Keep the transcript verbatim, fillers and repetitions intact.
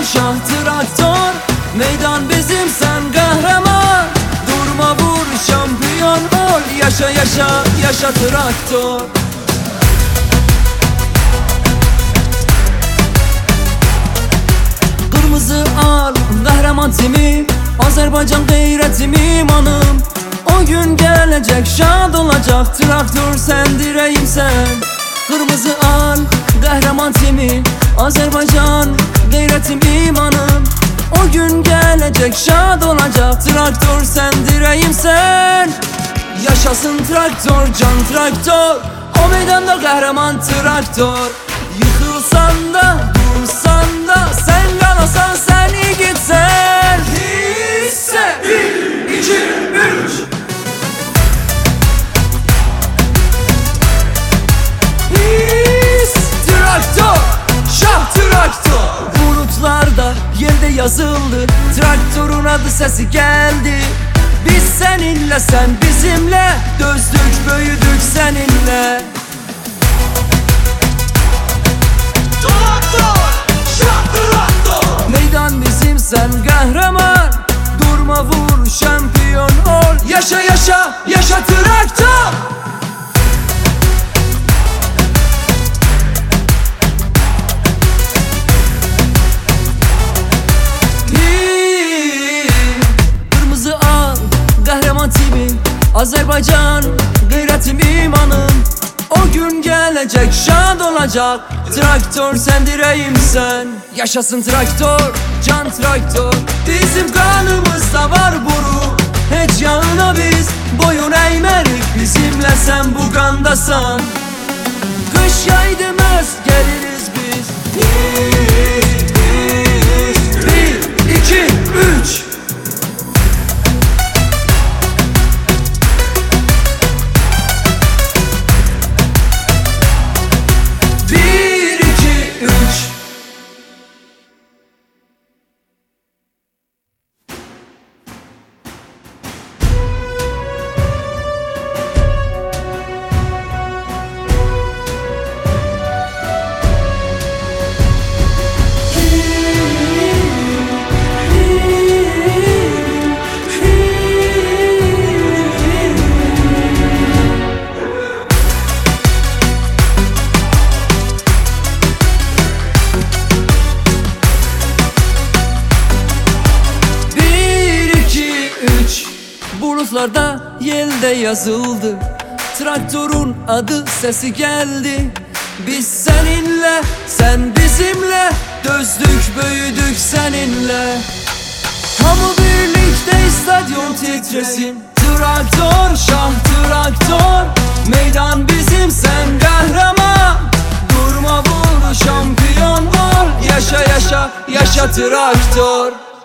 şah traktör. Meydan bizim sen kahraman. Durma vur şampiyon ol. Yaşa yaşa yaşa traktör. Kırmızı al kahraman timi, Azerbaycan gayretim imanım. O gün gelecek şad olacak, traktör sen direğim sen. Kırmızı al kahraman timi, Azerbaycan gayretim imanım. O gün gelecek şad olacak, traktör sen direğim sen. Yaşasın traktör, can traktör. O meydanda kahraman traktör. Yıkılsan da dursan da, sen kalasan sen iyi gitsen. Hisse bir, iki, üç. His traktör, şah traktör. Bulutlarda yerde yazıldı, traktörün adı sesi geldi. Biz seninle sen bizimle, dözdük büyüdük seninle. Meydan bizim sen kahraman. Durma vur şampiyon ol. Yaşa yaşa yaşa traktör. Kırmızı al kahraman timi, Azerbaycan gayretim imanım. O gün gelecek şad olacak, traktör sen direğim sen. Yaşasın traktör, can traktör. Bizim kanımızda var boru, hiç yağına biz boyun eğmerik. Bizimle sen bu kandasan, kış yay demez geliriz biz. Bir, iki, üç. Bulutlarda yelde yazıldı, traktörün adı sesi geldi. Biz seninle sen bizimle, dözdük büyüdük seninle. Hamu birlikte stadyon titresin, traktör şah traktör. Meydan bizim sen kahraman. Durma vur şampiyon ol. Yaşa yaşa yaşa traktör.